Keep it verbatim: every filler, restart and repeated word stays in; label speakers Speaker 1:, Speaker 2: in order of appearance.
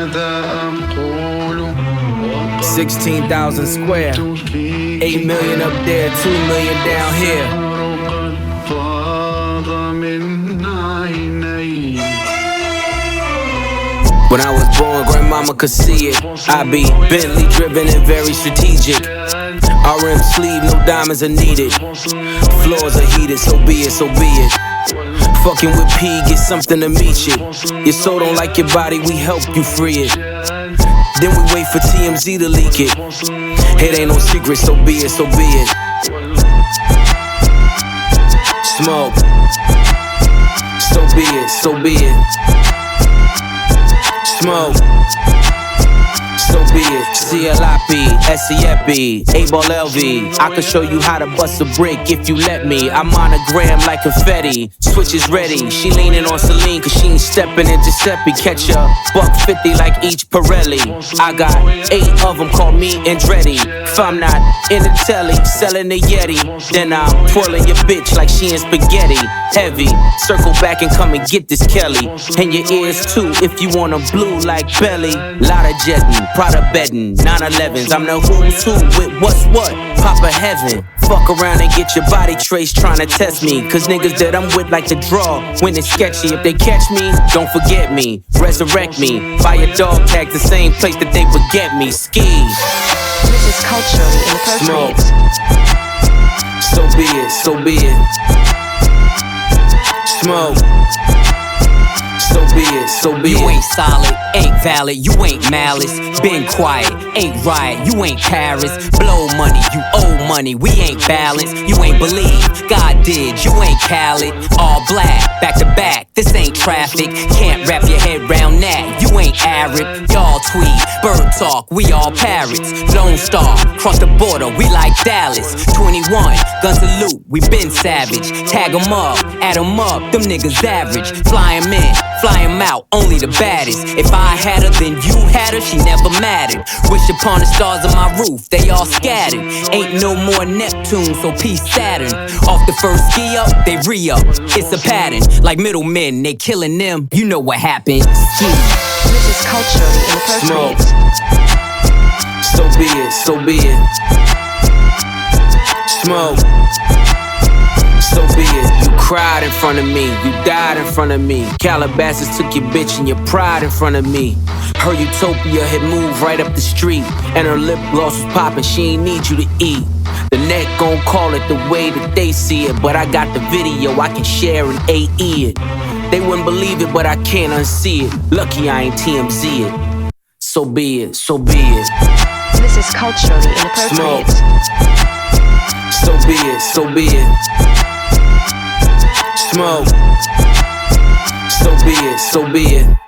Speaker 1: sixteen thousand square, eight million up there, two million down here. When I was born, grandmama could see it. I be Bentley driven and very strategic. R M sleeve, no diamonds are needed. Floors are heated, so be it, so be it. Fucking with P, get something to meet you. Your soul don't like your body, we help you free it. Then we wait for T M Z to leak it. It ain't no secret, so be it, so be it. Smoke. So be it, so be it. Smoke. So be it. C L I P, S E F B, A-Ball L V. I can show you how to bust a brick if you let me. I'm monogram like confetti. Switch is ready. She leaning on Celine cause she ain't stepping in Giuseppe. Catch a buck fifty like each Pirelli. I got eight of them, call me Andretti. If I'm not in the telly, selling the Yeti, then I'm twirling your bitch like she in spaghetti. Heavy, circle back and come and get this Kelly. And your ears too if you want 'em blue like Belly. Lot of jetting, Prada bedding, nine elevens. I'm the who's who with what's what. Papa heaven. Fuck around and get your body traced trying to test me. Cause niggas that I'm with like to draw when it's sketchy. If they catch me, don't forget me. Resurrect me. Buy a dog tag the same place that they forget me. Ski.
Speaker 2: This is culturally inappropriate.
Speaker 1: So be it, so be it. Smoke. So be it, so be it.
Speaker 3: You ain't solid, ain't valid, you ain't malice. Been quiet, ain't right, you ain't Paris. Blow money, you owe money, we ain't balanced. You ain't believe, God did, you ain't Khaled. All black, back to back, this ain't traffic. Can't wrap your head round that, you ain't Arab. Y'all tweet, bird talk, we all parrots. Lone Star, cross the border, we like Dallas. twenty-one, guns salute, we been savage. Tag 'em up, add 'em up, them niggas average. Fly 'em in, fly 'em out, only the baddest. If I had her, then you had her, she never mattered. Wish upon the stars on my roof, they all scattered. Ain't no more Neptune, so peace Saturn. Off the first ski up, they re-up. It's a pattern, like middlemen, they killing them. You know what happened. Ski.
Speaker 2: This is culturally inappropriate.
Speaker 1: So be it, so be it. Smoke. So be it. You cried in front of me, you died in front of me. Calabasas took your bitch and your pride in front of me. Her utopia had moved right up the street, and her lip gloss was popping, she ain't need you to eat. The net gon' call it the way that they see it, but I got the video, I can share and A E it. They wouldn't believe it, but I can't unsee it. Lucky I ain't T M Z it. So be it, so be it.
Speaker 2: This is culturally inappropriate.
Speaker 1: Smoke. So be it, so be it. Smoke. So be it, so be it.